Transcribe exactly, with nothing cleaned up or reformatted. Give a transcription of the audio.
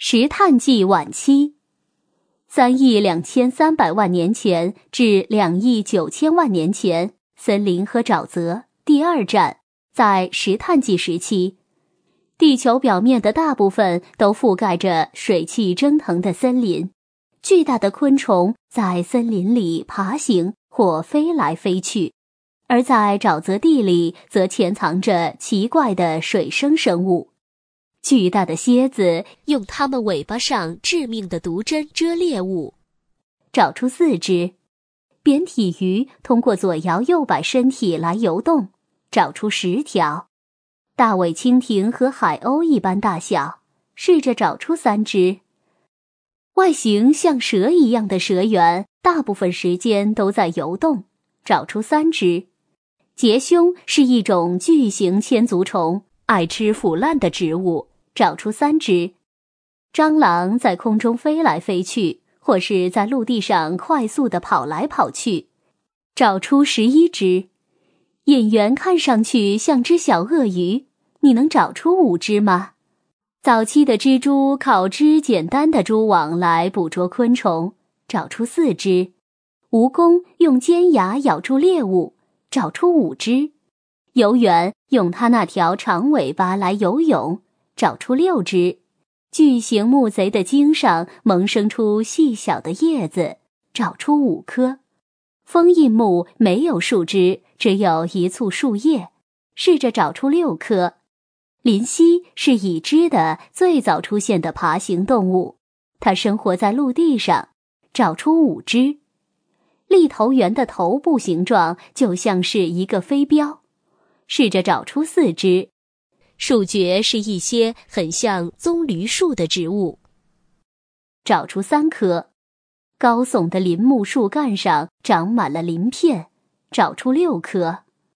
石炭纪晚期，三亿两千三百万年前至两亿九千万年前，森林和沼泽第二站，在石炭纪时期，地球表面的大部分都覆盖着水汽蒸腾的森林，巨大的昆虫在森林里爬行或飞来飞去，而在沼泽地里则潜藏着奇怪的水生生物。巨大的蝎子用它们尾巴上致命的毒针蛰猎物，找出四肢。扁体鱼通过左摇右摆身体来游动，找出十条。大尾蜻蜓和海鸥一般大小，试着找出三只。外形像蛇一样的蛇螈，大部分时间都在游动，找出三只。节蛹是一种巨型千足虫，爱吃腐烂的植物，找出三只。蟑螂在空中飞来飞去，或是在陆地上快速地跑来跑去，找出十一只。眼缘看上去像只小鳄鱼，你能找出五只吗？早期的蜘蛛靠织简单的蛛网来捕捉昆虫，找出四只。蜈蚣用尖牙咬住猎物，找出五只。游螈用它那条长尾巴来游泳，找出六只。巨型木贼的茎上萌生出细小的叶子，找出五颗。封印木没有树枝，只有一簇树叶，试着找出六颗。林蜥是已知的最早出现的爬行动物，它生活在陆地上，找出五只。立头猿的头部形状就像是一个飞镖，试着找出四只。树蕨是一些很像棕榈树的植物，找出三颗。高耸的林木树干上长满了鳞片，找出六颗。